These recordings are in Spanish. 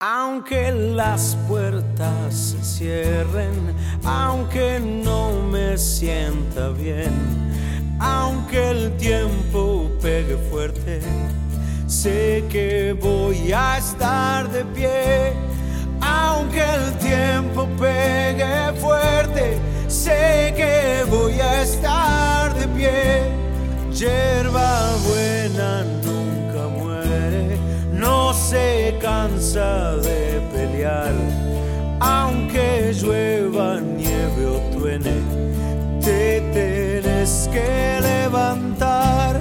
Aunque las puertas se cierren, aunque no me sienta bien, aunque el tiempo pegue fuerte, sé que voy a estar de pie. Aunque el tiempo pegue fuerte, sé que voy a estar de pie. Hierba buena nunca muere, no se cansa de pelear. Aunque llueva, nieve o truene, te tienes que levantar.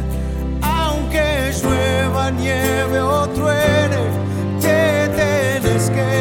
Aunque llueva, nieve o truene, te tienes que